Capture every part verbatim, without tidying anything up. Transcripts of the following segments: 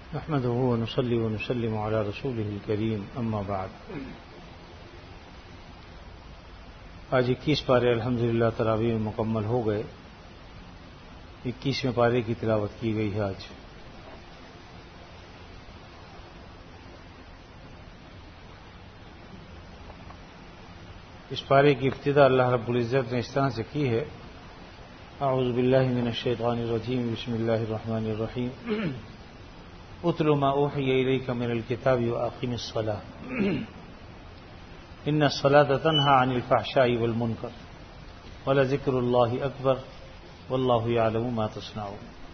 نحمده ونصلي ونسلم على رسوله الكريم اما بعد. آج اکیس پارے الحمدللہ تراویح میں مکمل ہو گئے. اکیسویں پارے کی تلاوت کی گئی ہے. آج اس پارے کی ابتدا اللہ رب العزت نے اس طرح سے کی ہے: اعوذ باللہ من الشیطان الرجیم بسم اللہ الرحمن الرحیم اتل ما اوحی الیک من الکتاب واقم الصلاۃ ان الصلاۃ تنہی عن الفحشاء والمنکر ولذکر اللہ اکبر واللہ یعلم ما تصنعون.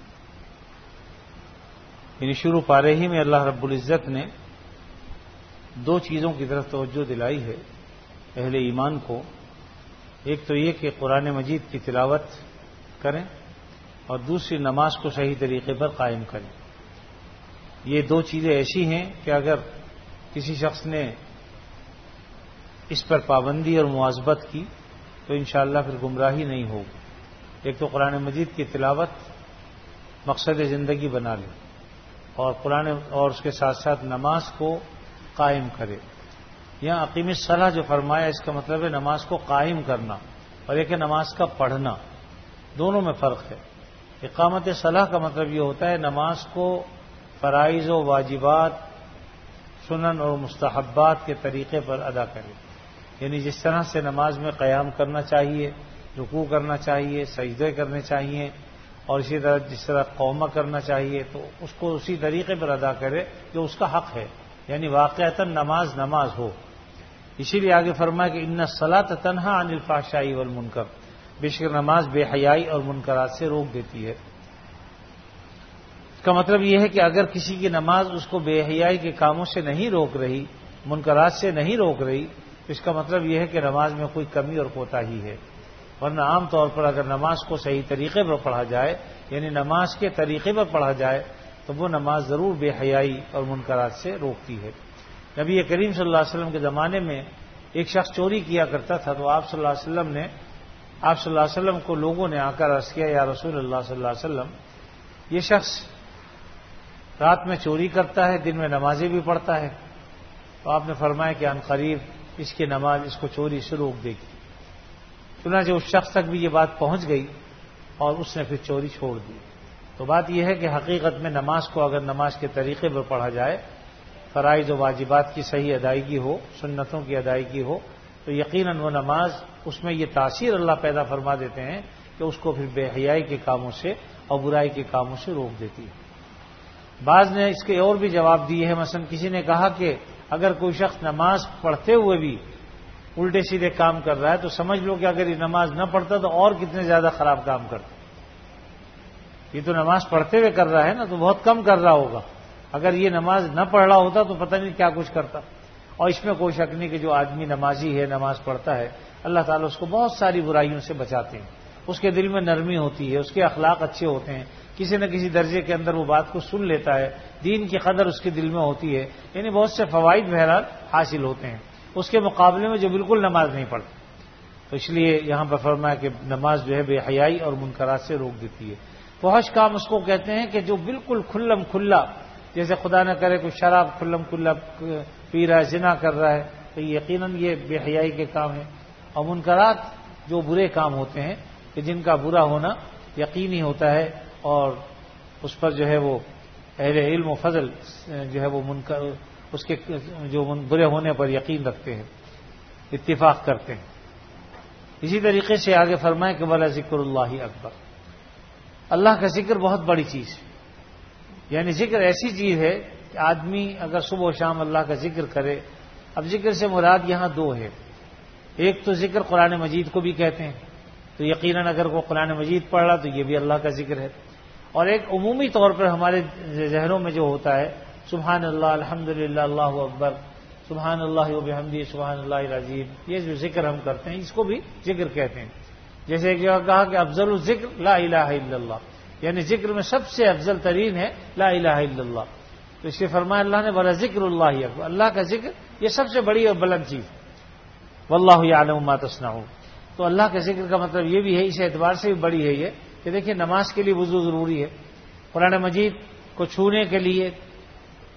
یعنی شروع پارے ہی میں اللہ رب العزت نے دو چیزوں کی طرف توجہ دلائی ہے اہل ایمان کو. ایک تو یہ کہ قرآن مجید کی تلاوت کریں اور دوسری نماز کو صحیح طریقے پر قائم کریں. یہ دو چیزیں ایسی ہیں کہ اگر کسی شخص نے اس پر پابندی اور مواظبت کی تو انشاءاللہ پھر گمراہی نہیں ہوگی. ایک تو قرآن مجید کی تلاوت مقصد زندگی بنا لے اور قرآن اور اس کے ساتھ ساتھ نماز کو قائم کرے. یہاں اقیم الصلاۃ جو فرمایا اس کا مطلب ہے نماز کو قائم کرنا اور ایک ہے نماز کا پڑھنا. دونوں میں فرق ہے. اقامت صلاح کا مطلب یہ ہوتا ہے نماز کو فرائض و واجبات سنن اور مستحبات کے طریقے پر ادا کرے. یعنی جس طرح سے نماز میں قیام کرنا چاہیے، رکوع کرنا چاہیے، سجدے کرنے چاہیے اور اسی طرح جس طرح قومہ کرنا چاہیے تو اس کو اسی طریقے پر ادا کرے جو اس کا حق ہے. یعنی واقعتاً نماز نماز ہو. اسی لیے آگے فرمایا کہ ان الصلاۃ تنہی عن الفحشاء والمنکر، بے شک نماز بے حیائی اور منکرات سے روک دیتی ہے. اس کا مطلب یہ ہے کہ اگر کسی کی نماز اس کو بے حیائی کے کاموں سے نہیں روک رہی، منکرات سے نہیں روک رہی، تو اس کا مطلب یہ ہے کہ نماز میں کوئی کمی اور کوتاہی ہے. ورنہ عام طور پر اگر نماز کو صحیح طریقے پر پڑھا جائے، یعنی نماز کے طریقے پر پڑھا جائے، تو وہ نماز ضرور بے حیائی اور منکرات سے روکتی ہے. نبی کریم صلی اللہ علیہ وسلم کے زمانے میں ایک شخص چوری کیا کرتا تھا تو آپ صلی اللہ علیہ وسلم نے آپ صلی اللہ علیہ وسلم کو لوگوں نے آ کر عرض کیا: یا رسول اللہ صلی اللہ علیہ وسلم، یہ شخص رات میں چوری کرتا ہے، دن میں نمازیں بھی پڑھتا ہے. تو آپ نے فرمایا کہ عن قریب اس کی نماز اس کو چوری سے روک دے گی. چنانچہ اس شخص تک بھی یہ بات پہنچ گئی اور اس نے پھر چوری چھوڑ دی. تو بات یہ ہے کہ حقیقت میں نماز کو اگر نماز کے طریقے پر پڑھا جائے، فرائض و واجبات کی صحیح ادائیگی ہو، سنتوں کی ادائیگی ہو، تو یقیناً وہ نماز اس میں یہ تاثیر اللہ پیدا فرما دیتے ہیں کہ اس کو پھر بے حیائی کے کاموں سے اور برائی کے کاموں سے روک دیتی ہے. بعض نے اس کے اور بھی جواب دیے ہیں. مثلا کسی نے کہا کہ اگر کوئی شخص نماز پڑھتے ہوئے بھی الٹے سیدھے کام کر رہا ہے تو سمجھ لو کہ اگر یہ نماز نہ پڑھتا تو اور کتنے زیادہ خراب کام کرتا. یہ تو نماز پڑھتے ہوئے کر رہا ہے نا، تو بہت کم کر رہا ہوگا. اگر یہ نماز نہ پڑھ رہا ہوتا تو پتہ نہیں کیا کچھ کرتا. اور اس میں کوئی شک نہیں کہ جو آدمی نمازی ہے، نماز پڑھتا ہے، اللہ تعالیٰ اس کو بہت ساری برائیوں سے بچاتے ہیں. اس کے دل میں نرمی ہوتی ہے، اس کے اخلاق اچھے ہوتے ہیں، کسی نہ کسی درجے کے اندر وہ بات کو سن لیتا ہے، دین کی قدر اس کے دل میں ہوتی ہے. یعنی بہت سے فوائد بہرحال حاصل ہوتے ہیں اس کے مقابلے میں جو بالکل نماز نہیں پڑھتا. تو اس لیے یہاں پر فرمایا کہ نماز جو ہے بے حیائی اور منکرات سے روک دیتی ہے. فحش کام اس کو کہتے ہیں کہ جو بالکل کھلم کھلا، جیسے خدا نہ کرے کوئی شراب کھلم کھلا پی رہا ہے، زنا کر رہا ہے، تو یقیناً یہ بے حیائی کے کام ہیں. اور منکرات جو برے کام ہوتے ہیں کہ جن کا برا ہونا یقینی ہوتا ہے اور اس پر جو ہے وہ اہل علم و فضل جو ہے وہ منکر اس کے جو برے ہونے پر یقین رکھتے ہیں، اتفاق کرتے ہیں. اسی طریقے سے آگے فرمائے کہ ولا ذکر اللہ اکبر، اللہ کا ذکر بہت بڑی چیز ہے. یعنی ذکر ایسی چیز ہے کہ آدمی اگر صبح و شام اللہ کا ذکر کرے. اب ذکر سے مراد یہاں دو ہے. ایک تو ذکر قرآن مجید کو بھی کہتے ہیں، تو یقیناً اگر وہ قرآن مجید پڑھ رہا تو یہ بھی اللہ کا ذکر ہے. اور ایک عمومی طور پر ہمارے ذہنوں میں جو ہوتا ہے سبحان اللہ، الحمدللہ، اللہ اکبر، سبحان اللہ و بحمدہ، سبحان اللہ العظیم، یہ جو ذکر ہم کرتے ہیں اس کو بھی ذکر کہتے ہیں. جیسے کہ کہا کہ افضل الذکر لا الہ الا اللہ، یعنی ذکر میں سب سے افضل ترین ہے لا الہ الا اللہ. تو اس لیے فرمایا اللہ نے ولا ذکر اللہ اکبر، اللہ کا ذکر یہ سب سے بڑی اور بلند چیز. واللہ یعلم ما تصنعون، تو اللہ کے ذکر کا مطلب یہ بھی ہے، اس اعتبار سے بھی بڑی ہے یہ کہ دیکھیے نماز کے لیے وضو ضروری ہے، قرآن مجید کو چھونے کے لیے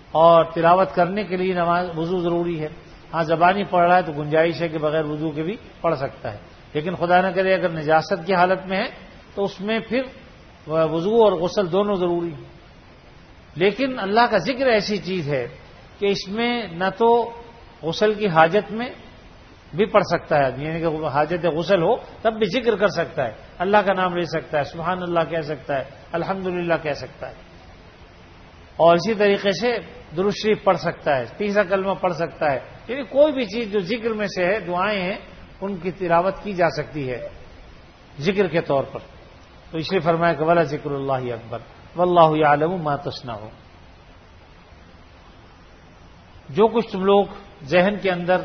اور تلاوت کرنے کے لیے نماز وضو ضروری ہے. ہاں زبانی پڑھ رہا ہے تو گنجائش ہے کہ بغیر وضو کے بھی پڑھ سکتا ہے، لیکن خدا نہ کرے اگر نجاست کی حالت میں ہے تو اس میں پھر وضو اور غسل دونوں ضروری ہیں. لیکن اللہ کا ذکر ایسی چیز ہے کہ اس میں نہ تو غسل کی حاجت میں بھی پڑھ سکتا ہے آدمی، یعنی کہ حاجت غسل ہو تب بھی ذکر کر سکتا ہے، اللہ کا نام لے سکتا ہے، سبحان اللہ کہہ سکتا ہے، الحمدللہ کہہ سکتا ہے، اور اسی طریقے سے درود شریف پڑھ سکتا ہے، تیسرا کلمہ پڑھ سکتا ہے. یعنی کوئی بھی چیز جو ذکر میں سے ہے، دعائیں ہیں، ان کی تلاوت کی جا سکتی ہے ذکر کے طور پر. تو اس لیے فرمایا کہ ولا ذکر اللہ اکبر واللہ یعلم ما تصنعون. جو کچھ تم لوگ ذہن کے اندر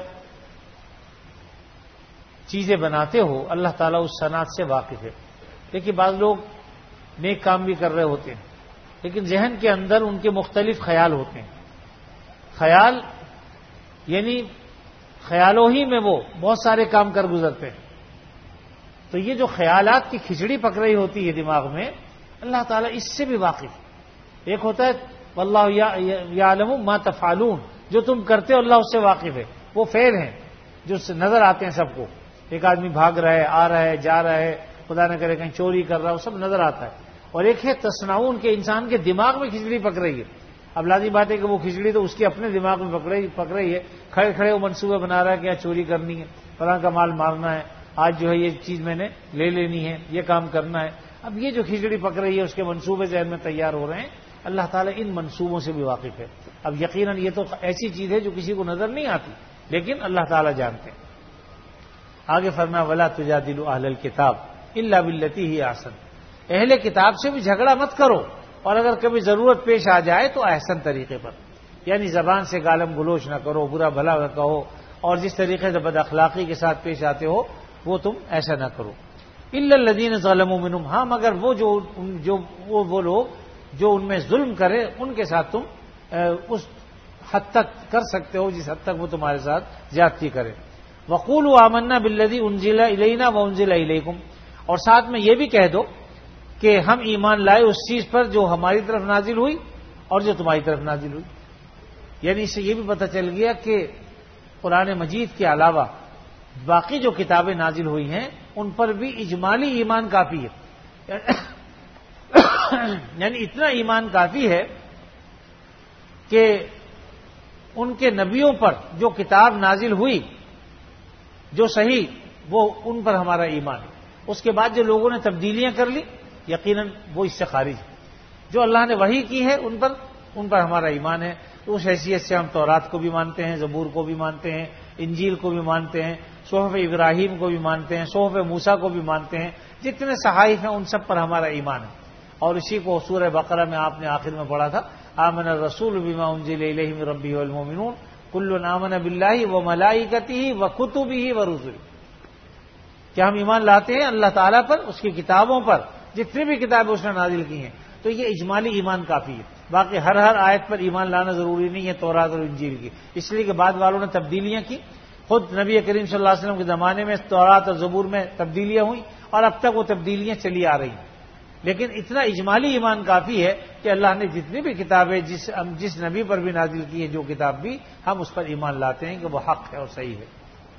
چیزیں بناتے ہو اللہ تعالیٰ اس صنعت سے واقف ہے. دیکھیے بعض لوگ نیک کام بھی کر رہے ہوتے ہیں لیکن ذہن کے اندر ان کے مختلف خیال ہوتے ہیں. خیال یعنی خیالوں ہی میں وہ بہت سارے کام کر گزرتے ہیں. تو یہ جو خیالات کی کھچڑی پک رہی ہوتی ہے دماغ میں، اللہ تعالیٰ اس سے بھی واقف ہے. ایک ہوتا ہے واللہ یعلم ما تفعلون، جو تم کرتے ہو اللہ اس سے واقف ہے. وہ فعل ہیں جو نظر آتے ہیں سب کو. ایک آدمی بھاگ رہا ہے، آ رہا ہے، جا رہا ہے، خدا نہ کرے کہیں چوری کر رہا ہے، وہ سب نظر آتا ہے. اور ایک ہے تصنعون کے انسان کے دماغ میں کھچڑی پک رہی ہے. اب لازمی بات ہے کہ وہ کھچڑی تو اس کے اپنے دماغ میں پک رہی ہے، کھڑے کھڑے وہ منصوبے بنا رہا ہے کہ یہاں چوری کرنی ہے، فلاں کا مال مارنا ہے، آج جو ہے یہ چیز میں نے لے لینی ہے، یہ کام کرنا ہے. اب یہ جو کھچڑی پک رہی ہے اس کے منصوبے ذہن میں تیار ہو رہے ہیں. اللہ تعالیٰ ان منصوبوں سے بھی واقف ہے. اب یقیناً یہ تو ایسی چیز ہے جو کسی کو نظر نہیں آتی لیکن اللہ تعالیٰ جانتے ہیں. آگے فرمایا ولا تجادلوا اہل الکتاب الا باللتی ہی احسن. اہل کتاب سے بھی جھگڑا مت کرو، اور اگر کبھی ضرورت پیش آ جائے تو احسن طریقے پر، یعنی زبان سے گالم گلوچ نہ کرو، برا بھلا نہ کہو، اور جس طریقے سے بد اخلاقی کے ساتھ پیش آتے ہو وہ تم ایسا نہ کرو. الا الذین ظلموا منہم، ہاں مگر وہ جو جو وہ, وہ لوگ جو ان میں ظلم کرے ان کے ساتھ تم اس حد تک کر سکتے ہو جس حد تک وہ تمہارے ساتھ زیادتی کرے. وقولوا آمنا بالذی انزل الینا وانزل الیکم، اور ساتھ میں یہ بھی کہہ دو کہ ہم ایمان لائے اس چیز پر جو ہماری طرف نازل ہوئی اور جو تمہاری طرف نازل ہوئی. یعنی اس سے یہ بھی پتہ چل گیا کہ قرآن مجید کے علاوہ باقی جو کتابیں نازل ہوئی ہیں ان پر بھی اجمالی ایمان کافی ہے. یعنی اتنا ایمان کافی ہے کہ ان کے نبیوں پر جو کتاب نازل ہوئی جو صحیح وہ ان پر ہمارا ایمان ہے. اس کے بعد جو لوگوں نے تبدیلیاں کر لی یقیناً وہ اس سے خارج ہے. جو اللہ نے وحی کی ہے ان پر ان پر ہمارا ایمان ہے. تو اس حیثیت سے ہم تورات کو بھی مانتے ہیں، زبور کو بھی مانتے ہیں، انجیل کو بھی مانتے ہیں، صحف ابراہیم کو بھی مانتے ہیں، صحف موسیٰ کو بھی مانتے ہیں. جتنے صحائف ہیں ان سب پر ہمارا ایمان ہے. اور اسی کو سورہ بقرہ میں آپ نے آخر میں پڑھا تھا آمن الرسول بما انزل الیہ من ربہ والمؤمنون کل آمن باللہ وملائکتہ وکتبہ ورسلہ. کیا ہم ایمان لاتے ہیں اللہ تعالیٰ پر، اس کی کتابوں پر، جتنی بھی کتابیں اس نے نازل کی ہیں. تو یہ اجمالی ایمان کافی ہے. باقی ہر ہر آیت پر ایمان لانا ضروری نہیں ہے تورات اور انجیل کی، اس لیے کہ بعد والوں نے تبدیلیاں کی. خود نبی کریم صلی اللہ علیہ وسلم کے زمانے میں تورات اور زبور میں تبدیلیاں ہوئیں اور اب تک وہ تبدیلیاں چلی آ رہی ہیں. لیکن اتنا اجمالی ایمان کافی ہے کہ اللہ نے جتنی بھی کتابیں جس جس نبی پر بھی نازل کی ہے، جو کتاب بھی، ہم اس پر ایمان لاتے ہیں کہ وہ حق ہے اور صحیح ہے.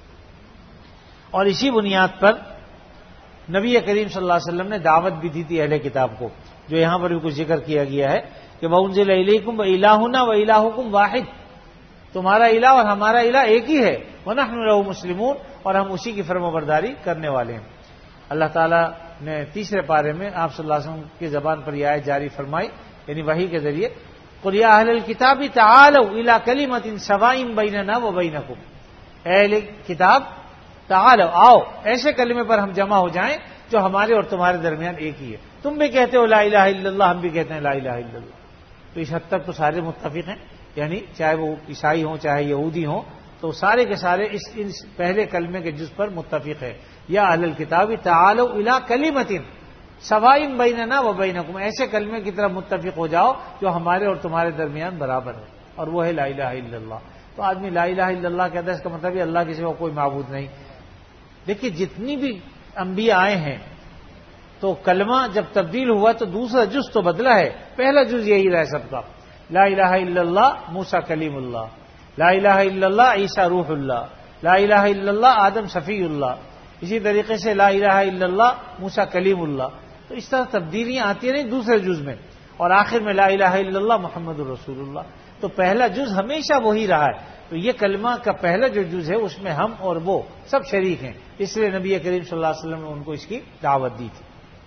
اور اسی بنیاد پر نبی کریم صلی اللہ علیہ وسلم نے دعوت بھی دی تھی اہل کتاب کو، جو یہاں پر بھی کچھ ذکر کیا گیا ہے کہ وَأُنزِلَ إِلَيْكُمْ وَإِلَٰهُنَا وَإِلَٰهُكُمْ وَاحِدٌ، تمہارا الہ اور ہمارا الہ ایک ہی ہے. وَنَحْنُ لَهُ مُسْلِمُونَ، اور ہم اسی کی فرمانبرداری کرنے والے ہیں. اللہ تعالیٰ نے تیسرے پارے میں آپ صلی اللہ علیہ وسلم کی زبان پر یہ آیت جاری فرمائی، یعنی وحی کے ذریعے قُلْ يَا أَهْلَ الْكِتَابِ تَعَالَوْا إِلَىٰ كَلِمَةٍ سَوَاءٍ بَيْنَنَا وَبَيْنَكُمْ. اے اہل کتاب تعالو، آؤ ایسے کلمے پر ہم جمع ہو جائیں جو ہمارے اور تمہارے درمیان ایک ہی ہے. تم بھی کہتے ہو لا الہ الا اللہ، ہم بھی کہتے ہیں لا الہ الا اللہ. تو اس حد تک تو سارے متفق ہیں، یعنی چاہے وہ عیسائی ہوں چاہے یہودی ہوں، تو سارے کے سارے اس ان پہلے کلمے کے جز پر متفق ہے. یا اہل الکتاب تعالوا الی کلمۃ سواء بیننا وبینکم، ایسے کلمے کی طرف متفق ہو جاؤ جو ہمارے اور تمہارے درمیان برابر ہے، اور وہ ہے لا الہ الا اللہ. تو آدمی لا الہ الا اللہ کہتا ہے، اس کا مطلب ہے اللہ کے سوا کوئی معبود نہیں. دیکھیے جتنی بھی انبیاء آئے ہیں تو کلمہ جب تبدیل ہوا تو دوسرا جز تو بدلا ہے، پہلا جز یہی رہا سب کا. لا الہ الا اللہ موسیٰ کلیم اللہ، لا الہ الا اللہ عیسیٰ روح اللہ، لا الہ الا اللہ آدم صفی اللہ، اسی طریقے سے لا الہ الا اللہ موسیٰ کلیم اللہ. تو اس طرح تبدیلیاں آتی نہیں دوسرے جز میں، اور آخر میں لا الہ الا اللہ محمد الرسول اللہ. تو پہلا جز ہمیشہ وہی رہا ہے. تو یہ کلمہ کا پہلا جو جز ہے اس میں ہم اور وہ سب شریک ہیں، اس لیے نبی کریم صلی اللہ علیہ وسلم نے ان کو اس کی دعوت دی تھی.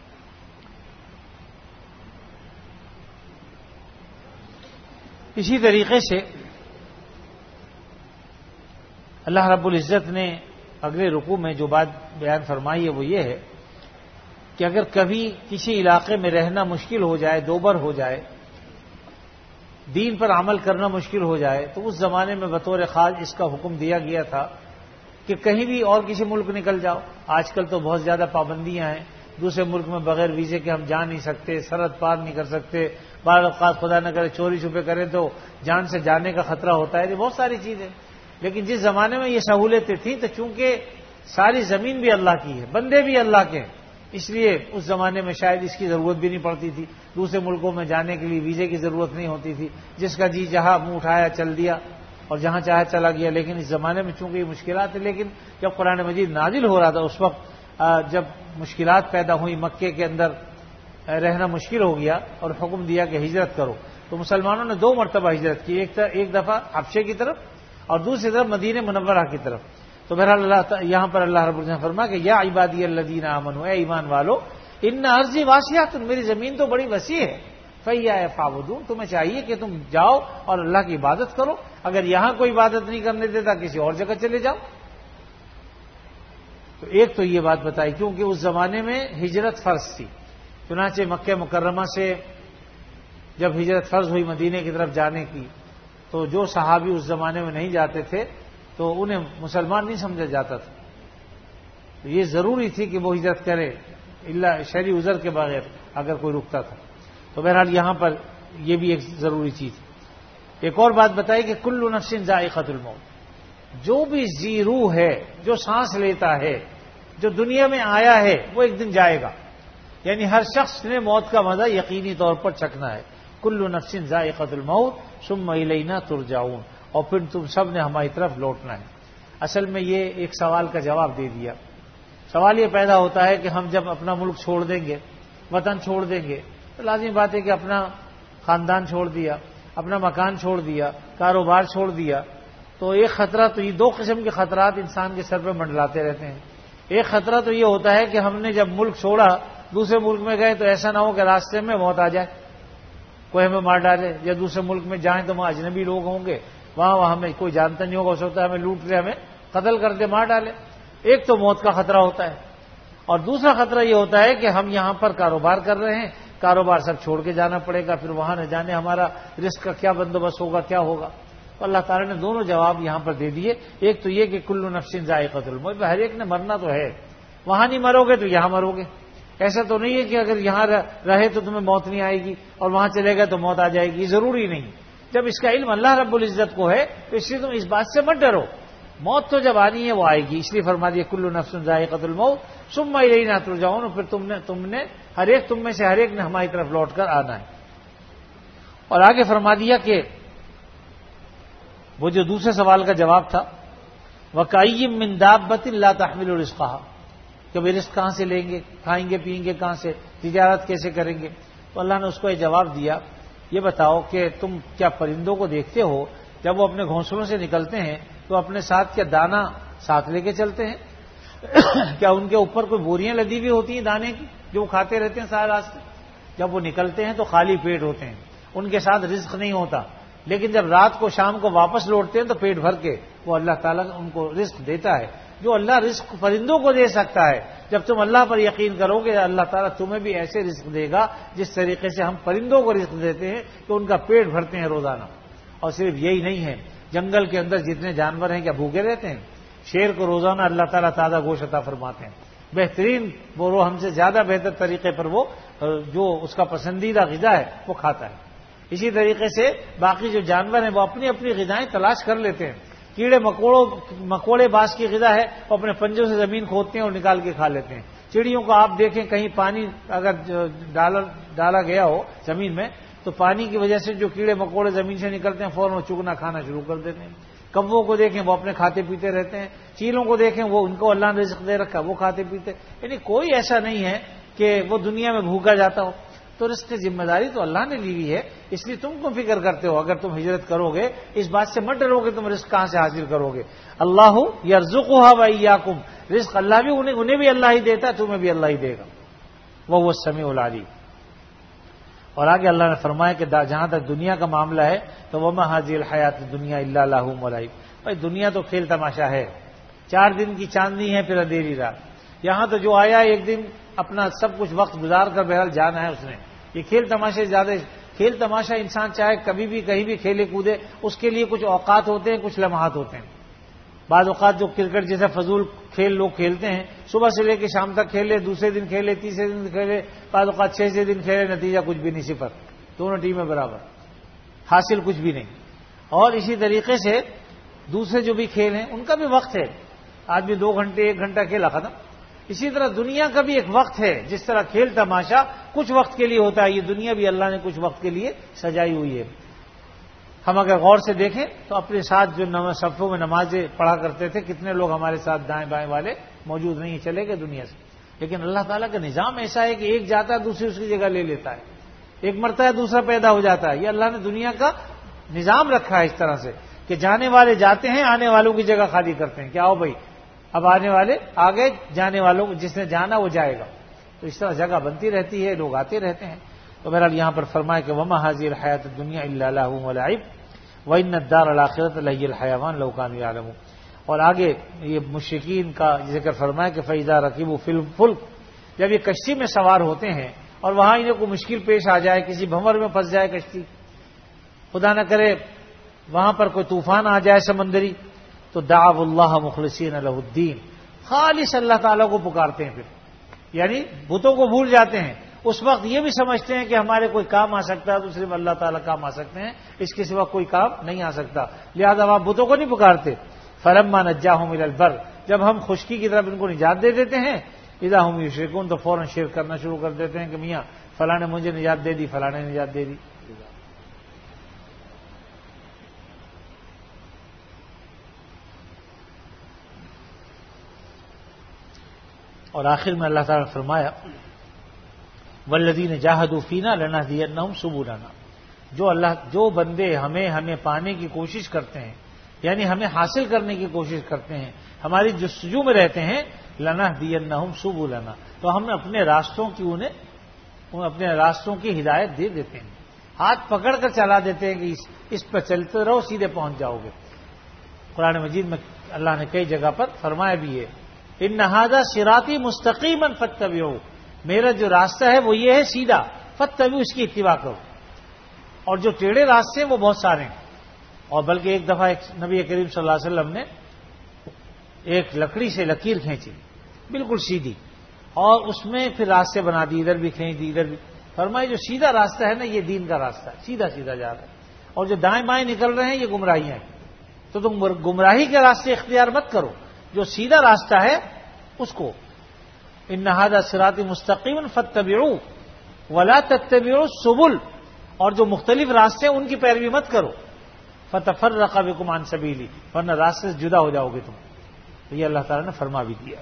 اسی طریقے سے اللہ رب العزت نے اگلے رکوع میں جو بات بیان فرمائی ہے وہ یہ ہے کہ اگر کبھی کسی علاقے میں رہنا مشکل ہو جائے، دوبر ہو جائے، دین پر عمل کرنا مشکل ہو جائے، تو اس زمانے میں بطور خاص اس کا حکم دیا گیا تھا کہ کہیں بھی اور کسی ملک نکل جاؤ. آج کل تو بہت زیادہ پابندیاں ہیں، دوسرے ملک میں بغیر ویزے کے ہم جا نہیں سکتے، سرحد پار نہیں کر سکتے، بعض اوقات خدا نہ کرے چوری چھپے کریں تو جان سے جانے کا خطرہ ہوتا ہے. یہ بہت ساری چیزیں. لیکن جس زمانے میں یہ سہولتیں تھیں تو چونکہ ساری زمین بھی اللہ کی ہے، بندے بھی اللہ کے ہیں، اس لیے اس زمانے میں شاید اس کی ضرورت بھی نہیں پڑتی تھی. دوسرے ملکوں میں جانے کے لیے ویزے کی ضرورت نہیں ہوتی تھی، جس کا جی جہاں منہ اٹھایا چل دیا اور جہاں چاہے چلا گیا. لیکن اس زمانے میں چونکہ یہ مشکلات ہیں، لیکن جب قرآن مجید نازل ہو رہا تھا اس وقت جب مشکلات پیدا ہوئی، مکے کے اندر رہنا مشکل ہو گیا اور حکم دیا کہ ہجرت کرو، تو مسلمانوں نے دو مرتبہ ہجرت کی، ایک ایک دفعہ حبشے کی طرف اور دوسری طرف مدینہ منورہ کی طرف. تو بہرحال اللہ یہاں پر اللہ رب العزت نے فرمایا کہ یا عبادی الذین آمنوا، اے ایمان والو، ان ارضی واسعۃ، میری زمین تو بڑی وسیع ہے، فیھا فاعبدون، تمہیں چاہیے کہ تم جاؤ اور اللہ کی عبادت کرو. اگر یہاں کوئی عبادت نہیں کرنے دیتا کسی اور جگہ چلے جاؤ. تو ایک تو یہ بات بتائی کیونکہ اس زمانے میں ہجرت فرض تھی. چنانچہ مکہ مکرمہ سے جب ہجرت فرض ہوئی مدینے کی طرف جانے کی، تو جو صحابی اس زمانے میں نہیں جاتے تھے تو انہیں مسلمان نہیں سمجھا جاتا تھا. تو یہ ضروری تھی کہ وہ ہجرت کرے الا شرعی عذر کے بغیر اگر کوئی رکتا تھا. تو بہرحال یہاں پر یہ بھی ایک ضروری چیز ہے. ایک اور بات بتائی کہ کل نفس ذائقۃ الموت، جو بھی ذی روح ہے، جو سانس لیتا ہے، جو دنیا میں آیا ہے، وہ ایک دن جائے گا. یعنی ہر شخص نے موت کا مزہ یقینی طور پر چکھنا ہے. کل نفس ذائقۃ الموت ثم الینا ترجعون، اور پھر تم سب نے ہماری طرف لوٹنا ہے. اصل میں یہ ایک سوال کا جواب دے دیا. سوال یہ پیدا ہوتا ہے کہ ہم جب اپنا ملک چھوڑ دیں گے، وطن چھوڑ دیں گے، تو لازمی بات ہے کہ اپنا خاندان چھوڑ دیا، اپنا مکان چھوڑ دیا، کاروبار چھوڑ دیا. تو ایک خطرہ تو یہ دو قسم کے خطرات انسان کے سر پہ منڈلاتے رہتے ہیں. ایک خطرہ تو یہ ہوتا ہے کہ ہم نے جب ملک چھوڑا، دوسرے ملک میں گئے تو ایسا نہ ہو کہ راستے میں موت آ جائے، کوئی ہمیں مار ڈالے، یا دوسرے ملک میں جائیں تو وہاں اجنبی لوگ ہوں گے، وہاں وہاں ہمیں کوئی جانتا نہیں ہوگا، ہو سکتا ہے ہمیں لوٹ لے، ہمیں قتل کر دے، مار ڈالے. ایک تو موت کا خطرہ ہوتا ہے. اور دوسرا خطرہ یہ ہوتا ہے کہ ہم یہاں پر کاروبار کر رہے ہیں، کاروبار سب چھوڑ کے جانا پڑے گا، پھر وہاں نہ جانے ہمارا رزق کا کیا بندوبست ہوگا، کیا ہوگا. تو اللہ تعالیٰ نے دونوں جواب یہاں پر دے دیے. ایک تو یہ کہ کل نفس ذائقۃ الموت، ہر ایک نے مرنا تو ہے، وہاں نہیں مرو گے تو یہاں مرو گے. ایسا تو نہیں ہے کہ اگر یہاں رہے تو تمہیں موت نہیں آئے گی اور وہاں چلے گئے تو موت آ جائے گی. ضروری نہیں. جب اس کا علم اللہ رب العزت کو ہے تو اس لیے تم اس بات سے مت ڈرو. موت تو جب آنی ہے وہ آئے گی. اس لیے فرما دیا کل نفس ذائقۃ الموت ثم الینا ترجعون، پھر تم نے تم نے ہر ایک تم میں سے ہر ایک نے ہماری طرف لوٹ کر آنا ہے. اور آگے فرما دیا کہ وہ جو دوسرے سوال کا جواب تھا، وَكَأَيٍّ مِّن دَابَّةٍ لَا تَحْمِلُ رِزْقَهَا، کہ وہ رزق کہاں سے لیں گے، کھائیں گے پیئیں گے کہاں سے، تجارت کیسے کریں گے. تو اللہ نے اس کو یہ جواب دیا، یہ بتاؤ کہ تم کیا پرندوں کو دیکھتے ہو جب وہ اپنے گھونسلوں سے نکلتے ہیں تو اپنے ساتھ کیا دانہ ساتھ لے کے چلتے ہیں؟ کیا ان کے اوپر کوئی بوریاں لدی ہوئی ہوتی ہیں دانے کی جو وہ کھاتے رہتے ہیں سارے راستے؟ جب وہ نکلتے ہیں تو خالی پیٹ ہوتے ہیں، ان کے ساتھ رزق نہیں ہوتا. لیکن جب رات کو شام کو واپس لوٹتے ہیں تو پیٹ بھر کے وہ اللہ تعالیٰ ان کو رزق دیتا ہے. جو اللہ رزق پرندوں کو دے سکتا ہے، جب تم اللہ پر یقین کرو گے اللہ تعالیٰ تمہیں بھی ایسے رزق دے گا جس طریقے سے ہم پرندوں کو رزق دیتے ہیں کہ ان کا پیٹ بھرتے ہیں روزانہ. اور صرف یہی نہیں ہے، جنگل کے اندر جتنے جانور ہیں کیا بھوکے رہتے ہیں؟ شیر کو روزانہ اللہ تعالیٰ تازہ گوشت عطا فرماتے ہیں، بہترین وہ رو ہم سے زیادہ بہتر طریقے پر وہ جو اس کا پسندیدہ غذا ہے وہ کھاتا ہے. اسی طریقے سے باقی جو جانور ہیں وہ اپنی اپنی غذائیں تلاش کر لیتے ہیں. کیڑے مکوڑوں مکوڑے باز کی غذا ہے وہ اپنے پنجوں سے زمین کھودتے ہیں اور نکال کے کھا لیتے ہیں. چڑیوں کو آپ دیکھیں کہیں پانی اگر ڈالا ڈالا گیا ہو زمین میں تو تو پانی کی وجہ سے جو کیڑے مکوڑے زمین سے نکلتے ہیں فوراً وہ چگنا کھانا شروع کر دیتے ہیں. کبوں کو دیکھیں وہ اپنے کھاتے پیتے رہتے ہیں. چیلوں کو دیکھیں وہ ان کو اللہ نے رزق دے رکھا وہ کھاتے پیتے. یعنی کوئی ایسا نہیں ہے کہ وہ دنیا میں بھوکا جاتا ہو. تو رزق کی ذمہ داری تو اللہ نے لی ہوئی ہے. اس لیے تم کو فکر کرتے ہو اگر تم ہجرت کرو گے اس بات سے مت ڈرو گے تم رزق کہاں سے حاصل کرو گے. اللہ یرزقها وایاکم, رزق اللہ بھی انہیں, انہیں بھی اللہ ہی دیتا ہے تمہیں بھی اللہ ہی دے گا. وہ وہ السمیع العلیم. اور آگے اللہ نے فرمایا کہ جہاں تک دنیا کا معاملہ ہے تو وما هذه الحیات الدنیا الا لہو ولعب. بھائی دنیا تو کھیل تماشا ہے, چار دن کی چاندنی ہے پھر اندھیری رات. یہاں تو جو آیا ایک دن اپنا سب کچھ وقت گزار کر بہرحال جانا ہے اس نے. یہ کھیل تماشے زیادہ, کھیل تماشا انسان چاہے کبھی بھی کہیں بھی کھیلے کودے اس کے لیے کچھ اوقات ہوتے ہیں کچھ لمحات ہوتے ہیں. بعض اوقات جو کرکٹ جیسا فضول کھیل لوگ کھیلتے ہیں صبح سے لے کے شام تک کھیلے, دوسرے دن کھیلے, تیسرے دن کھیلے, بعض اوقات چھ چھ دن کھیلے, نتیجہ کچھ بھی نہیں, صفر. دونوں ٹیمیں برابر, حاصل کچھ بھی نہیں. اور اسی طریقے سے دوسرے جو بھی کھیل ہیں ان کا بھی وقت ہے. آدمی دو گھنٹے ایک گھنٹہ کھیلا ختم. اسی طرح دنیا کا بھی ایک وقت ہے. جس طرح کھیل تماشا کچھ وقت کے لیے ہوتا ہے, یہ دنیا بھی اللہ نے کچھ وقت کے لیے سجائی ہوئی ہے. ہم اگر غور سے دیکھیں تو اپنے ساتھ جو صفوں میں نمازیں پڑھا کرتے تھے کتنے لوگ ہمارے ساتھ دائیں بائیں والے موجود نہیں, چلے گئے دنیا سے. لیکن اللہ تعالیٰ کا نظام ایسا ہے کہ ایک جاتا ہے دوسری اس کی جگہ لے لیتا ہے, ایک مرتا ہے دوسرا پیدا ہو جاتا ہے. یہ اللہ نے دنیا کا نظام رکھا ہے اس طرح سے کہ جانے والے جاتے ہیں, آنے والوں کی جگہ خالی کرتے ہیں کہ آؤ بھائی اب آنے والے آگے, جانے والوں جس نے جانا وہ جائے گا. تو اس طرح جگہ بنتی رہتی ہے, لوگ آتے رہتے ہیں. تو بہرحال یہاں پر فرمایا کہ وما هذه الحیات الدنیا الا لہو ولعب وان الدار الاخرۃ لہی الحیوان لو کانوا یعلمون. اور آگے یہ مشرکین کا ذکر فرمایا کہ فاذا رکبوا فی الفلک, جب یہ کشتی میں سوار ہوتے ہیں اور وہاں انہیں کوئی مشکل پیش آ جائے, کسی بھنور میں پھنس جائے کشتی, خدا نہ کرے وہاں پر کوئی طوفان آ جائے سمندری, تو دعوا اللہ مخلصین لہ الدین, خالص اللہ تعالیٰ کو پکارتے ہیں. پھر یعنی بتوں کو بھول جاتے ہیں. اس وقت یہ بھی سمجھتے ہیں کہ ہمارے کوئی کام آ سکتا ہے تو صرف اللہ تعالیٰ کام آ سکتے ہیں, اس کے سوا کوئی کام نہیں آ سکتا. لہذا آپ بتوں کو نہیں پکارتے. فلما نجاہم الی البر, جب ہم خشکی کی طرف ان کو نجات دے دیتے ہیں, اذا ہم یشرکون, تو فوراً شرک کرنا شروع کر دیتے ہیں کہ میاں فلاں نے مجھے نجات دے دی, فلاں نے نجات دے دی. اور آخر میں اللہ تعالیٰ نے فرمایا والذین جاہدوا فینا لنہدینہم سبلنا, جو اللہ جو بندے ہمیں ہمیں پانے کی کوشش کرتے ہیں, یعنی ہمیں حاصل کرنے کی کوشش کرتے ہیں, ہماری جستجو میں رہتے ہیں, لنہدینہم سبلنا, تو ہم اپنے راستوں کی انہیں اپنے راستوں کی ہدایت دے دیتے ہیں, ہاتھ پکڑ کر چلا دیتے ہیں کہ اس, اس پر چلتے رہو سیدھے پہنچ جاؤ گے. قرآن مجید میں اللہ نے کئی جگہ پر فرمایا بھی ہے ان ھذا صراطی مستقیما فاتبعوہ, میرا جو راستہ ہے وہ یہ ہے سیدھا, فاتبعوہ, اس کی اتباع کرو. اور جو ٹیڑھے راستے ہیں وہ بہت سارے ہیں. اور بلکہ ایک دفعہ ایک نبی کریم صلی اللہ علیہ وسلم نے ایک لکڑی سے لکیر کھینچی بالکل سیدھی, اور اس میں پھر راستے بنا دی, ادھر بھی کھینچ دی ادھر بھی. فرمایا جو سیدھا راستہ ہے نا یہ دین کا راستہ ہے, سیدھا سیدھا جا رہا ہے, اور جو دائیں بائیں نکل رہے ہیں یہ گمراہیاں ہیں. تو تم گمراہی کے راستے اختیار مت کرو, جو سیدھا راستہ ہے اس کو. ان ھذا صراطی مستقیما فاتبعوہ ولا تتبعوا السبل, اور جو مختلف راستے ہیں ان کی پیروی مت کرو. فتفرق بکم عن سبیلی, ورنہ راستے سے جدا ہو جاؤ گے تم. تو یہ اللہ تعالیٰ نے فرما بھی دیا.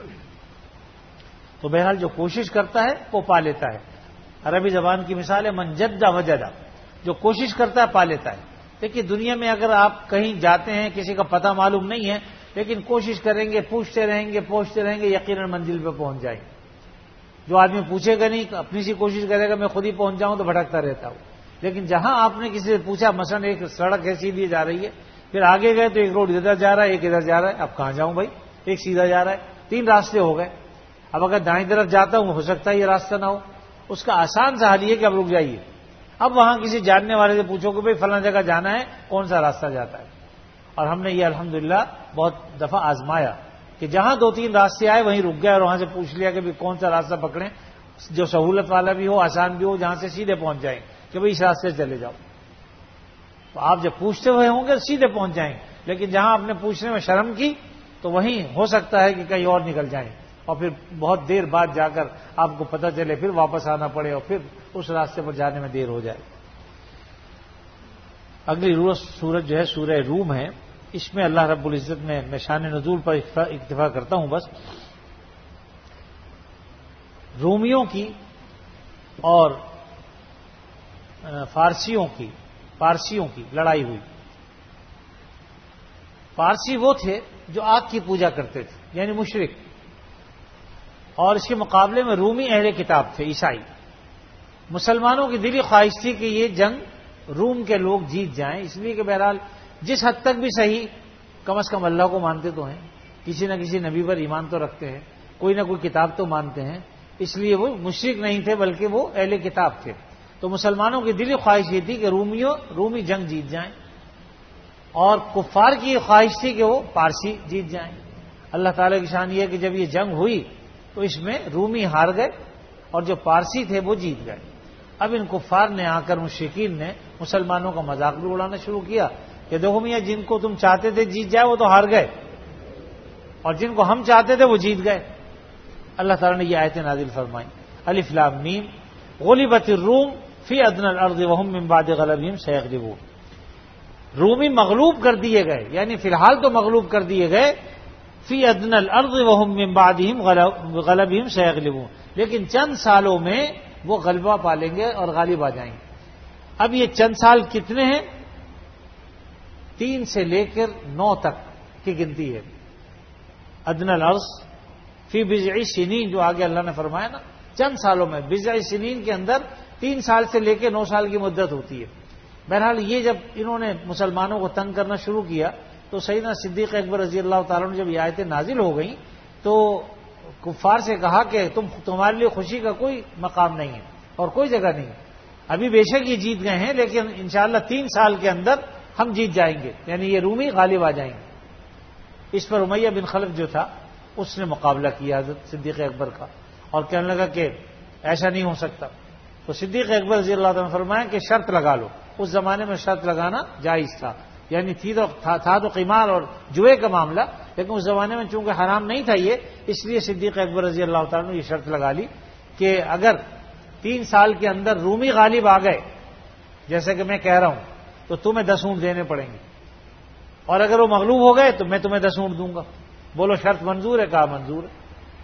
تو بہرحال جو کوشش کرتا ہے وہ پا لیتا ہے. عربی زبان کی مثال ہے من جد وجد, جو کوشش کرتا ہے پا لیتا ہے. دیکھیے دنیا میں اگر آپ کہیں جاتے ہیں کسی کا پتہ معلوم نہیں ہے لیکن کوشش کریں گے, پوچھتے رہیں گے پوچھتے رہیں گے, یقیناً منزل پہ پہنچ جائیں گے. جو آدمی پوچھے گا نہیں, اپنی سی کوشش کرے گا میں خود ہی پہنچ جاؤں, تو بھٹکتا رہتا ہوں. لیکن جہاں آپ نے کسی سے پوچھا, مثلا ایک سڑک ہے سیدھی جا رہی ہے, پھر آگے گئے تو ایک روڈ ادھر جا رہا ہے ایک ادھر جا رہا ہے, اب کہاں جاؤں بھائی, ایک سیدھا جا رہا ہے, تین راستے ہو گئے. اب اگر دائیں طرف جاتا ہوں ہو سکتا ہے یہ راستہ نہ ہو, اس کا آسان سا حل یہ کہ اب رک جائیے. اب وہاں کسی جاننے والے سے پوچھو کہ بھائی فلاں جگہ جانا ہے, کون سا راستہ جاتا ہے. اور ہم نے یہ الحمدللہ بہت دفعہ آزمایا کہ جہاں دو تین راستے آئے وہیں رک گئے اور وہاں سے پوچھ لیا کہ کون سا راستہ پکڑیں جو سہولت والا بھی ہو, آسان بھی ہو, جہاں سے سیدھے پہنچ جائیں کہ بھائی اس راستے سے چلے جاؤ. تو آپ جب پوچھتے ہوئے ہوں گے سیدھے پہنچ جائیں, لیکن جہاں آپ نے پوچھنے میں شرم کی تو وہیں ہو سکتا ہے کہ کہیں اور نکل جائیں, اور پھر بہت دیر بعد جا کر آپ کو پتہ چلے, پھر واپس آنا پڑے اور پھر اس راستے پر جانے میں دیر ہو جائے. اگلی روز سورت جو ہے سورہ روم ہے. اس میں اللہ رب العزت نے میں شان نزول پر اکتفا کرتا ہوں بس. رومیوں کی اور فارسیوں کی پارسیوں کی لڑائی ہوئی. پارسی وہ تھے جو آگ کی پوجا کرتے تھے یعنی مشرک، اور اس کے مقابلے میں رومی اہل کتاب تھے عیسائی. مسلمانوں کی دلی خواہش تھی کہ یہ جنگ روم کے لوگ جیت جائیں، اس لیے کہ بہرحال جس حد تک بھی صحیح کم از کم اللہ کو مانتے تو ہیں، کسی نہ کسی نبی پر ایمان تو رکھتے ہیں، کوئی نہ کوئی کتاب تو مانتے ہیں، اس لیے وہ مشرک نہیں تھے بلکہ وہ اہل کتاب تھے. تو مسلمانوں کی دلی خواہش یہ تھی کہ رومیوں رومی جنگ جیت جائیں، اور کفار کی یہ خواہش تھی کہ وہ پارسی جیت جائیں. اللہ تعالی کی شان یہ ہے کہ جب یہ جنگ ہوئی تو اس میں رومی ہار گئے اور جو پارسی تھے وہ جیت گئے. اب ان کفار نے آ کر مشرکین نے مسلمانوں کا مذاق بھی اڑانا شروع کیا کہ دیکھو میاں جن کو تم چاہتے تھے جیت جائے وہ تو ہار گئے، اور جن کو ہم چاہتے تھے وہ جیت گئے. اللہ تعالیٰ نے یہ آیتیں نازل فرمائیں. الف لام میم غلبت الروم فی ادنی الارض وهم من بعد غلبهم سیغلبون. رومی مغلوب کر دیے گئے، یعنی فی الحال تو مغلوب کر دیے گئے. فی ادنی الارض وهم من بعدهم غلبهم سیغلبون، لیکن چند سالوں میں وہ غلبہ پالیں گے اور غالب آ جائیں گے. اب یہ چند سال کتنے ہیں؟ تین سے لے کر نو تک کی گنتی ہے. ادنی الارض فی بضع سنین، جو آگے اللہ نے فرمایا نا چند سالوں میں، بضع سنین کے اندر تین سال سے لے کے نو سال کی مدت ہوتی ہے. بہرحال یہ جب انہوں نے مسلمانوں کو تنگ کرنا شروع کیا تو سیدنا صدیق اکبر رضی اللہ تعالیٰ نے جب یہ آیتیں نازل ہو گئیں تو کفار سے کہا کہ تم تمہارے لیے خوشی کا کوئی مقام نہیں ہے اور کوئی جگہ نہیں ہے. ابھی بے شک یہ جیت گئے ہیں لیکن انشاءاللہ تین سال کے اندر ہم جیت جائیں گے، یعنی یہ رومی غالب آ جائیں گے. اس پر امیہ بن خلف جو تھا اس نے مقابلہ کیا حضرت صدیق اکبر کا اور کہنے لگا کہ ایسا نہیں ہو سکتا. تو صدیق اکبر رضی اللہ تعالیٰ نے فرمایا کہ شرط لگا لو. اس زمانے میں شرط لگانا جائز تھا، یعنی تھی تو تھا تو قمار اور جوئے کا معاملہ، لیکن اس زمانے میں چونکہ حرام نہیں تھا یہ، اس لیے صدیق اکبر رضی اللہ تعالیٰ نے یہ شرط لگا لی کہ اگر تین سال کے اندر رومی غالب آ گئے جیسے کہ میں کہہ رہا ہوں تو تمہیں دس اونٹ دینے پڑیں گے، اور اگر وہ مغلوب ہو گئے تو میں تمہیں دس اونٹ دوں گا. بولو شرط منظور ہے؟ کہا منظور ہے.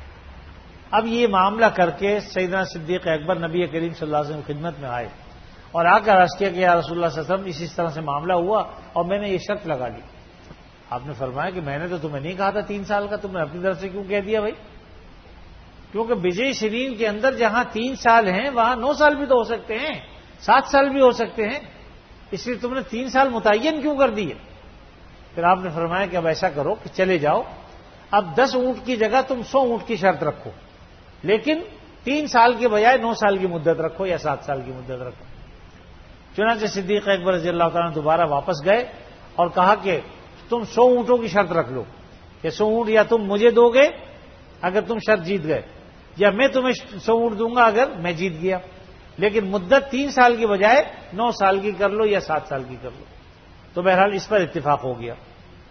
اب یہ معاملہ کر کے سیدنا صدیق اکبر نبی کریم صلی اللہ علیہ وسلم کی خدمت میں آئے اور آ کر عرض کیا کہ یا رسول اللہ صلی اللہ علیہ وسلم اسی طرح سے معاملہ ہوا اور میں نے یہ شرط لگا لی. آپ نے فرمایا کہ میں نے تو تمہیں نہیں کہا تھا تین سال کا، تم نے اپنی طرف سے کیوں کہہ دیا بھائی؟ کیونکہ بضع سنین کے اندر جہاں تین سال ہیں وہاں نو سال بھی تو ہو سکتے ہیں، سات سال بھی ہو سکتے ہیں، اس لیے تم نے تین سال متعین کیوں کر دیے؟ پھر آپ نے فرمایا کہ اب ایسا کرو کہ چلے جاؤ، اب دس اونٹ کی جگہ تم سو اونٹ کی شرط رکھو، لیکن تین سال کے بجائے نو سال کی مدت رکھو یا سات سال کی مدت رکھو. چنانچہ صدیق اکبر رضی اللہ تعالیٰ دوبارہ واپس گئے اور کہا کہ تم سو اونٹوں کی شرط رکھ لو کہ سو اونٹ یا تم مجھے دو گے اگر تم شرط جیت گئے، یا میں تمہیں سو اونٹ دوں گا اگر میں جیت گیا، لیکن مدت تین سال کی بجائے نو سال کی کر لو یا سات سال کی کر لو. تو بہرحال اس پر اتفاق ہو گیا.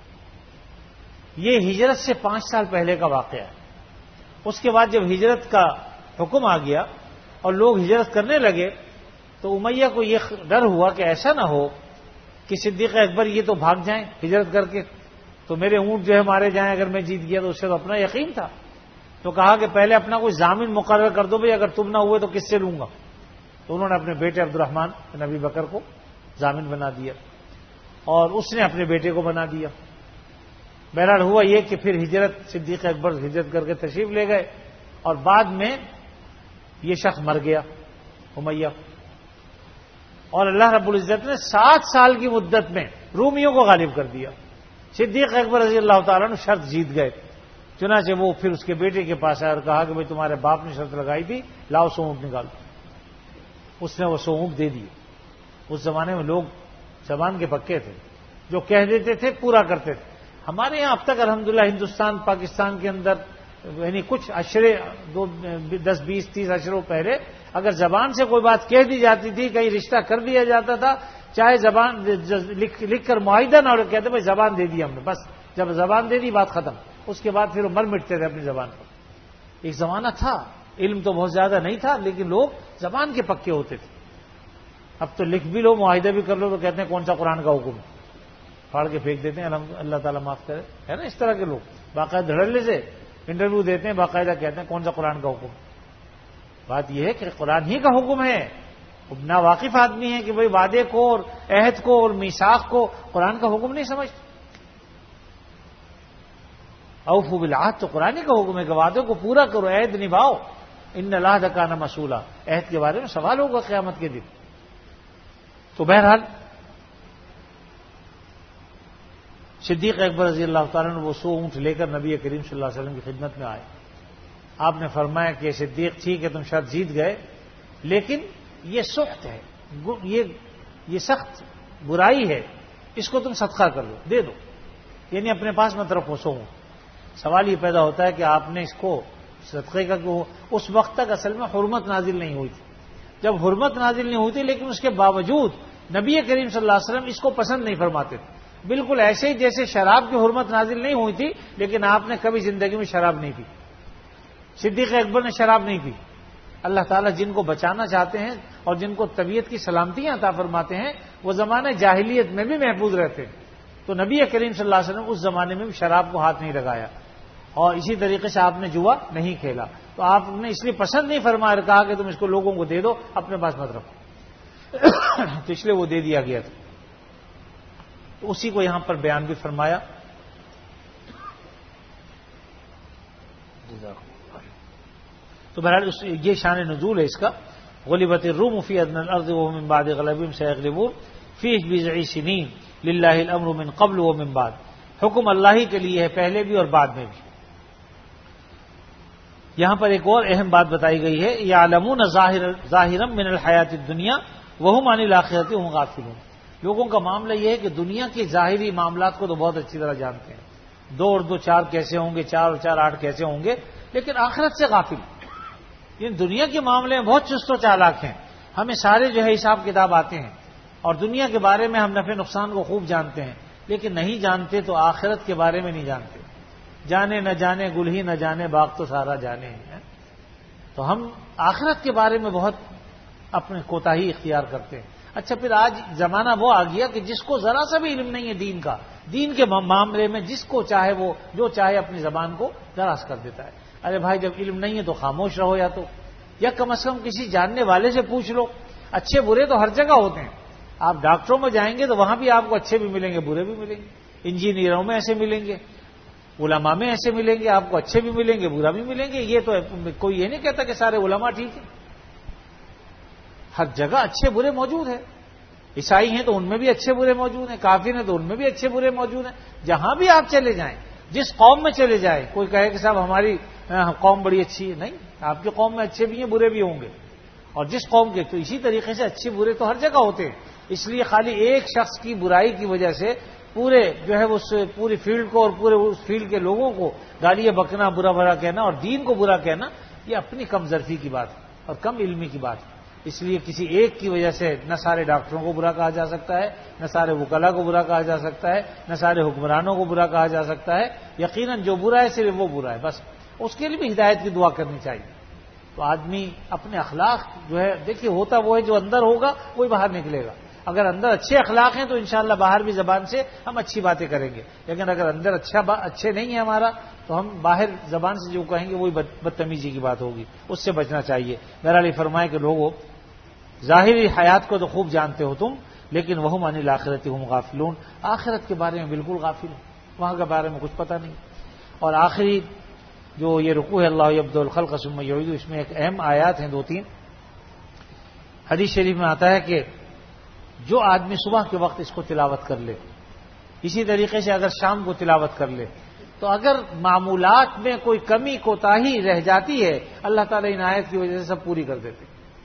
یہ ہجرت سے پانچ سال پہلے کا واقعہ ہے. اس کے بعد جب ہجرت کا حکم آ گیا اور لوگ ہجرت کرنے لگے تو امیہ کو یہ ڈر ہوا کہ ایسا نہ ہو کہ صدیق اکبر یہ تو بھاگ جائیں ہجرت کر کے تو میرے اونٹ جو ہے مارے جائیں اگر میں جیت گیا. تو اس سے تو اپنا یقین تھا، تو کہا کہ پہلے اپنا کوئی ضامن مقرر کر دو بھائی، اگر تم نہ ہوئے تو کس سے لوں گا. تو انہوں نے اپنے بیٹے عبد الرحمن بن ابی بکر کو ضامن بنا دیا اور اس نے اپنے بیٹے کو بنا دیا. بہرحال ہوا یہ کہ پھر ہجرت صدیق اکبر ہجرت کر کے تشریف لے گئے اور بعد میں یہ شخص مر گیا امیہ، اور اللہ رب العزت نے سات سال کی مدت میں رومیوں کو غالب کر دیا. صدیق اکبر رضی اللہ تعالیٰ نے شرط جیت گئے. چنانچہ وہ پھر اس کے بیٹے کے پاس آیا اور کہا کہ بھائی تمہارے باپ نے شرط لگائی تھی، لاؤ سو اونٹ نکالو. اس نے وہ سو اونٹ دے دیے. اس زمانے میں لوگ زبان کے پکے تھے، جو کہہ دیتے تھے پورا کرتے تھے. ہمارے یہاں اب تک الحمدللہ ہندوستان پاکستان کے اندر یعنی کچھ اشرے دو دس بیس تیس اشروں پہلے اگر زبان سے کوئی بات کہہ دی جاتی تھی، کہیں رشتہ کر دیا جاتا تھا، چاہے زبان لکھ, لکھ کر معاہدہ نہ اور کہتے بھائی زبان دے دی ہم نے، بس جب زبان دے دی بات ختم. اس کے بعد پھر وہ مر مٹتے تھے اپنی زبان پر. ایک زمانہ تھا، علم تو بہت زیادہ نہیں تھا لیکن لوگ زبان کے پکے ہوتے تھے. اب تو لکھ بھی لو، معاہدہ بھی کر لو تو کہتے ہیں کون سا قرآن کا حکم، پھاڑ کے پھینک دیتے ہیں، اللہ تعالیٰ معاف کرے، ہے نا اس طرح کے لوگ باقاعدہ دھڑلے سے انٹرویو دیتے ہیں، باقاعدہ کہتے ہیں کون سا قرآن کا حکم۔ بات یہ ہے کہ قرآن ہی کا حکم ہے، نا واقف آدمی ہے کہ بھئی وعدے کو اور عہد کو اور میثاق کو قرآن کا حکم نہیں سمجھتے۔ اوفوا بالعہد تو قرآن کا حکم ہے کہ وعدے کو پورا کرو، عہد نبھاؤ، ان العہد کان مسئولا، عہد کے بارے میں سوال ہوگا قیامت کے دن۔ تو بہرحال صدیق اکبر رضی اللہ تعالیٰ نے وہ سو اونٹ لے کر نبی کریم صلی اللہ علیہ وسلم کی خدمت میں آئے۔ آپ نے فرمایا کہ صدیق ٹھیک ہے تم شاید جیت گئے، لیکن یہ سخت ہے، یہ یہ سخت برائی ہے، اس کو تم صدقہ کر لو، دے دو، یعنی اپنے پاس مت رکھو سو اونٹ۔ سوال یہ پیدا ہوتا ہے کہ آپ نے اس کو صدقے کا کیوں؟ اس وقت تک اصل میں حرمت نازل نہیں ہوئی تھی۔ جب حرمت نازل نہیں ہوئی تھی لیکن اس کے باوجود نبی کریم صلی اللہ علیہ وسلم اس کو پسند نہیں فرماتے تھے، بالکل ایسے ہی جیسے شراب کی حرمت نازل نہیں ہوئی تھی لیکن آپ نے کبھی زندگی میں شراب نہیں پی۔ صدیق اکبر نے شراب نہیں پی۔ اللہ تعالیٰ جن کو بچانا چاہتے ہیں اور جن کو طبیعت کی سلامتیاں عطا فرماتے ہیں وہ زمانہ جاہلیت میں بھی محفوظ رہتے ہیں۔ تو نبی کریم صلی اللہ علیہ وسلم اس زمانے میں بھی شراب کو ہاتھ نہیں لگایا، اور اسی طریقے سے آپ نے جوا نہیں کھیلا۔ تو آپ نے اس لیے پسند نہیں فرمایا، کہا کہ تم اس کو لوگوں کو دے دو، اپنے پاس مت رکھو، تو اس لیے وہ دے دیا گیا تھا۔ تو اسی کو یہاں پر بیان بھی فرمایا۔ تو بہرحال یہ شان نزول ہے اس کا۔ غلبت الروم فی ادنی الارض وهم من بعد غلبهم سيغلبون فی بضع سنین للہ الامر من قبل ومن بعد، حکم اللہ ہی کے لیے ہے پہلے بھی اور بعد میں بھی۔ یہاں پر ایک اور اہم بات بتائی گئی ہے، یعلمون ظاہرا من الحیات الدنیا وهم عن الاخرۃ هم غافلون۔ لوگوں کا معاملہ یہ ہے کہ دنیا کے ظاہری معاملات کو تو بہت اچھی طرح جانتے ہیں، دو اور دو چار کیسے ہوں گے، چار اور چار آٹھ کیسے ہوں گے، لیکن آخرت سے غافل۔ یہ دنیا کے معاملے میں بہت چست و چالاک ہیں، ہمیں سارے جو ہے حساب کتاب آتے ہیں اور دنیا کے بارے میں ہم نفع نقصان کو خوب جانتے ہیں، لیکن نہیں جانتے تو آخرت کے بارے میں نہیں جانتے۔ جانے نہ جانے گل ہی نہ جانے باغ تو سارا جانے ہیں۔ تو ہم آخرت کے بارے میں بہت اپنے کوتاہی اختیار کرتے ہیں۔ اچھا پھر آج زمانہ وہ آ گیا کہ جس کو ذرا سا بھی علم نہیں ہے دین کا، دین کے معاملے میں جس کو چاہے وہ جو چاہے اپنی زبان کو دراز کر دیتا ہے۔ ارے بھائی جب علم نہیں ہے تو خاموش رہو، یا تو یا کم از کم کسی جاننے والے سے پوچھ لو۔ اچھے برے تو ہر جگہ ہوتے ہیں، آپ ڈاکٹروں میں جائیں گے تو وہاں بھی آپ کو اچھے بھی ملیں گے برے بھی ملیں گے، انجینئروں میں ایسے ملیں گے، علماء میں ایسے ملیں گے، آپ کو اچھے بھی ملیں گے برا بھی ملیں گے۔ یہ تو کوئی یہ نہیں کہتا کہ سارے علماء ٹھیک ہیں، ہر جگہ اچھے برے موجود ہیں۔ عیسائی ہیں تو ان میں بھی اچھے برے موجود ہیں، کافر ہیں تو ان میں بھی اچھے برے موجود ہیں۔ جہاں بھی آپ چلے جائیں، جس قوم میں چلے جائیں، کوئی کہے کہ صاحب ہماری قوم بڑی اچھی ہے، نہیں، آپ کی قوم میں اچھے بھی ہیں برے بھی ہوں گے، اور جس قوم کے تو اسی طریقے سے اچھے برے تو ہر جگہ ہوتے ہیں۔ اس لیے خالی ایک شخص کی برائی کی وجہ سے پورے جو ہے اس پوری فیلڈ کو اور پورے اس فیلڈ کے لوگوں کو گالیاں بکنا، برا بھرا کہنا اور دین کو برا کہنا، یہ اپنی کم ظرفی کی بات ہے اور کم علمی کی بات ہے۔ اس لیے کسی ایک کی وجہ سے نہ سارے ڈاکٹروں کو برا کہا جا سکتا ہے، نہ سارے وکلاء کو برا کہا جا سکتا ہے، نہ سارے حکمرانوں کو برا کہا جا سکتا ہے۔ یقیناً جو برا ہے صرف وہ برا ہے، بس اس کے لیے بھی ہدایت کی دعا کرنی چاہیے۔ تو آدمی اپنے اخلاق جو ہے دیکھیے ہوتا وہ ہے جو اندر ہوگا وہی باہر نکلے گا۔ اگر اندر اچھے اخلاق ہیں تو انشاءاللہ باہر بھی زبان سے ہم اچھی باتیں کریں گے، لیکن اگر اندر اچھا اچھے نہیں ہے ہمارا تو ہم باہر زبان سے جو کہیں گے وہی بدتمیزی کی بات ہوگی، اس سے بچنا چاہیے۔ بہرحال یہ فرمائے کہ لوگوں ظاہری حیات کو تو خوب جانتے ہو تم، لیکن وہم عن الآخرۃ ہم غافلون، آخرت کے بارے میں بالکل غافل ہو، وہاں کے بارے میں کچھ پتہ نہیں۔ اور آخری جو یہ رکوع ہے اللہ یبدأ الخلق ثم یعیدہ، اس میں ایک اہم آیات ہیں دو تین۔ حدیث شریف میں آتا ہے کہ جو آدمی صبح کے وقت اس کو تلاوت کر لے، اسی طریقے سے اگر شام کو تلاوت کر لے، تو اگر معمولات میں کوئی کمی کوتاہی رہ جاتی ہے اللہ تعالیٰ ان آیت کی وجہ سے سب پوری کر دیتے۔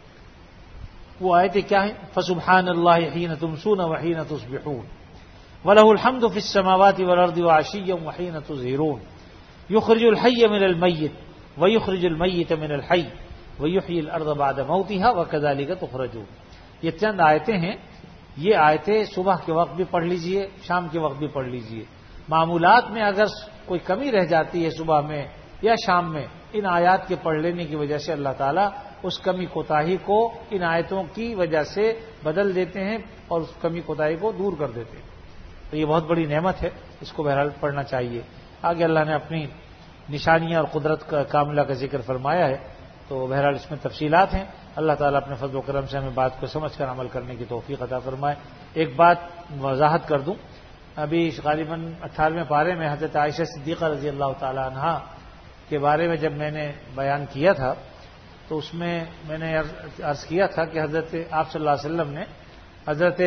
وہ آیتیں کیا ہیں؟ فسبحان اللہ حین تمسون وحین تصبحون وله الحمد فی السماوات والارض وعشیا وحین تظہرون یخرج الحی من المیت ویخرج المیت من الحی ویحیی الارض بعد موتها وکذالک تخرجون۔ یہ چند آیتیں ہیں، یہ آیتیں صبح کے وقت بھی پڑھ لیجئے، شام کے وقت بھی پڑھ لیجئے۔ معمولات میں اگر کوئی کمی رہ جاتی ہے صبح میں یا شام میں، ان آیات کے پڑھ لینے کی وجہ سے اللہ تعالیٰ اس کمی کوتاہی کو ان آیتوں کی وجہ سے بدل دیتے ہیں اور اس کمی کوتاہی کو دور کر دیتے ہیں. تو یہ بہت بڑی نعمت ہے، اس کو بہرحال پڑھنا چاہیے. آگے اللہ نے اپنی نشانیاں اور قدرت کا کاملہ کا ذکر فرمایا ہے، تو بہرحال اس میں تفصیلات ہیں. اللہ تعالیٰ اپنے فضل و کرم سے ہمیں بات کو سمجھ کر عمل کرنے کی توفیق عطا فرمائے. ایک بات وضاحت کر دوں، ابھی غالباً اٹھارہویں پارے میں حضرت عائشہ صدیقہ رضی اللہ تعالی عنہا کے بارے میں جب میں نے بیان کیا تھا تو اس میں میں نے عرض کیا تھا کہ حضرت آپ صلی اللہ علیہ وسلم نے حضرت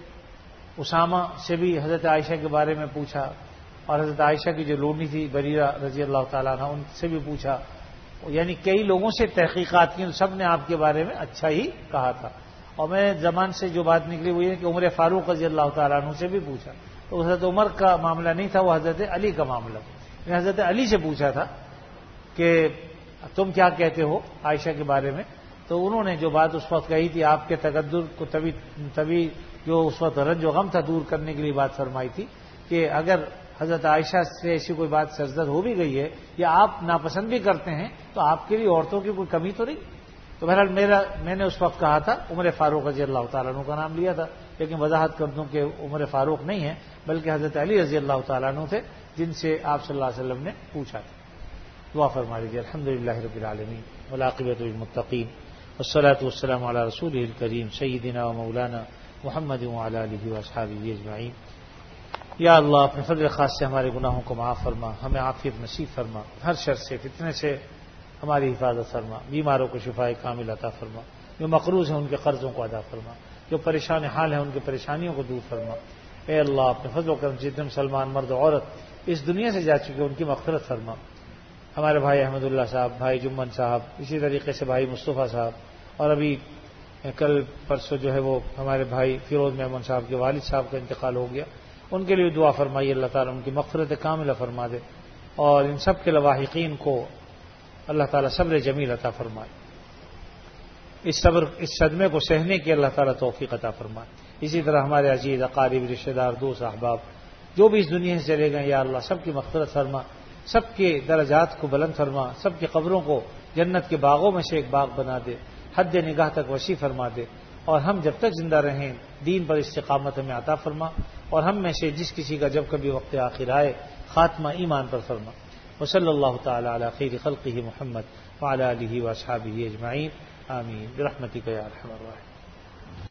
اسامہ سے بھی حضرت عائشہ کے بارے میں پوچھا، اور حضرت عائشہ کی جو لونی تھی بریرہ رضی اللہ تعالیٰ عنہ ان سے بھی پوچھا، یعنی کئی لوگوں سے تحقیقات کی، سب نے آپ کے بارے میں اچھا ہی کہا تھا. اور میں زبان سے جو بات نکلی وہ یہ کہ عمر فاروق رضی اللہ تعالیٰ عنہ سے بھی پوچھا، تو حضرت عمر کا معاملہ نہیں تھا، وہ حضرت علی کا معاملہ تھا. میں نے حضرت علی سے پوچھا تھا کہ تم کیا کہتے ہو عائشہ کے بارے میں، تو انہوں نے جو بات اس وقت کہی تھی آپ کے تقدر کو طبی طبی جو اس وقت رنج و غم تھا دور کرنے کے لیے بات فرمائی تھی کہ اگر حضرت عائشہ سے ایسی کوئی بات سرزد ہو بھی گئی ہے یا آپ ناپسند بھی کرتے ہیں تو آپ کے لیے عورتوں کی کوئی کمی تو نہیں. تو بہرحال میرا میں نے اس وقت کہا تھا عمر فاروق رضی اللہ تعالیٰ عنہ کا نام لیا تھا، لیکن وضاحت کر دوں کہ عمر فاروق نہیں ہے بلکہ حضرت علی رضی اللہ تعالیٰ عنہ تھے جن سے آپ صلی اللہ علیہ وسلم نے پوچھا تھا. دعا فرما لیجیے. الحمدللہ رب العالمین والعاقبۃ للمتقین والصلاة والسلام علی رسولہ الکریم سیدنا و مولانا محمد وعلی آلہ واصحابہ اجمعین. یا اللہ اپنے فضل خاص سے ہمارے گناہوں کو معاف فرما، ہمیں عافیت نصیب فرما، ہر شر سے فتنے سے ہماری حفاظت فرما، بیماروں کو شفائے کامل عطا فرما، جو مقروض ہیں ان کے قرضوں کو ادا فرما، جو پریشان حال ہیں ان کی پریشانیوں کو دور فرما. اے اللہ اپنے فضل و کرم سے جتنے مسلمان مرد و عورت اس دنیا سے جا چکے ان کی مغفرت فرما. ہمارے بھائی احمد اللہ صاحب، بھائی جمن صاحب، اسی طریقے سے بھائی مصطفیٰ صاحب، اور ابھی کل پرسوں جو ہے وہ ہمارے بھائی فیروز محمد صاحب کے والد صاحب کا انتقال ہو گیا، ان کے لیے دعا فرمائیے اللہ تعالیٰ ان کی مغفرت کاملہ فرما دے، اور ان سب کے لواحقین کو اللہ تعالیٰ صبر جمیل عطا فرمائے. اس صبر اس صدمے کو سہنے کی اللہ تعالیٰ توفیق عطا فرمائے. اسی طرح ہمارے عزیز اقارب رشتہ دار دوست احباب جو بھی اس دنیا سے چلے گئے یا اللہ سب کی مغفرت فرما، سب کے درجات کو بلند فرما، سب کی قبروں کو جنت کے باغوں میں سے ایک باغ بنا دے، حد نگاہ تک وسیع فرما دے، اور ہم جب تک زندہ رہیں دین پر استقامت ہمیں عطا فرما، اور ہم میں سے جس کسی کا جب کبھی وقت آخر آئے خاتمہ ایمان پر فرما. وصلی اللہ تعالی علی خیر خلقہ محمد وعلی آلہ واصحابہ اجمعین. آمین برحمتک یا ارحم الراحمین.